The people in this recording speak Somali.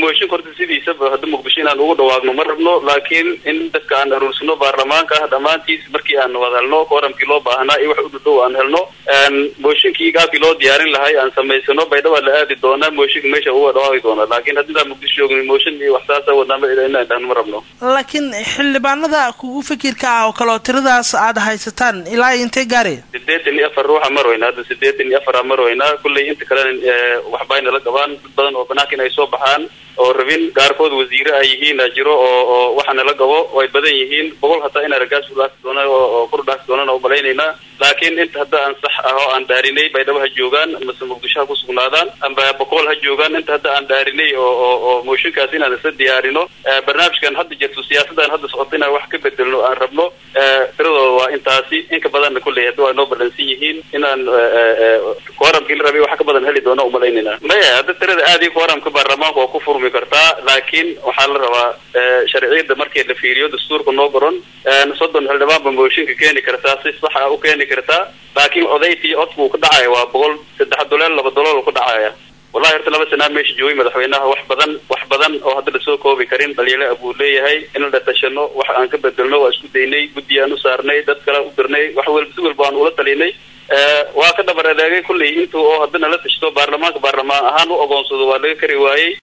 mooshin korta sidiisaba hadda muqdisho inaan ugu dhawaaqno ma rabno laakiin in dadka aan aruursano baarlamaanka dhamaantiis markii aan wadalno kooramkii loo baahnaa iyo wax u dhow aan helno mooshinkii gaabkii loo diyaarin lahay aan samaysano baydhabo la aadi doona mooshinka meesha uga dhawaaqi doona laakiin haddii muqdisho joogno mooshin iyo wax saasa wadnama inaan dhahan ma rabno laakiin xildhibaanada kugu fikirka ah oo kale tiradaas aad haysataan ilaa intee gaaraya 84 ruux marwayna hadda 84 marwayna kulli inta kale wax bayna la qabaan badan oo banaanka inay soo baxaan oo rabin gaarkood wasiiro ay yihiin jiro oo waxana la qabo way badan yihiin boqol hataa in argaas u dhaaf doona oo qurdaas doona oo baleynayna laakiin inta hadda aan sax ah oo aan daarinay baydhabo ha joogaan ama muqdisho ku sugnaadaan ama boqol ha joogaan inta hadda aan daarinay oo mooshinkaas inaan isla diyaarino barnaamijkan hadda jirto siyaasadan hadda socotayna wax ka bedelno aan rabno tiradooda waa intaasi inka badan kulli hadda waa noo balansan yihiin inaan kooramkii la rabay wax ka badan heli doono u baleynayna maya hadda tirada aad iyo kooramka baarlamaanka oo ku furmi kartaa laakiin waxaa la rabaa sharciyada markii la fiiriyo dastuurka noo qoran 30 xildhibaan mooshinka keeni kartaa si sax ah u keeni kartaa laakiin odayti codku ka dhacay waa $3 ku dhacaya wallahi horta laba sana meesha joogay madaxweynaha wax badan oo hadda la soo koobi karin dhalinyaro abuu leeyahay in la tashano wax aan ka bedelno waa isku daynay guddi aan u saarnay dad kale u dirnay wax walba aan ula talinay waa ka dhabar adeegay kulli intuu oo hadana la tashto baarlamaanka ahaan u ogoonsado waa laga kari waayay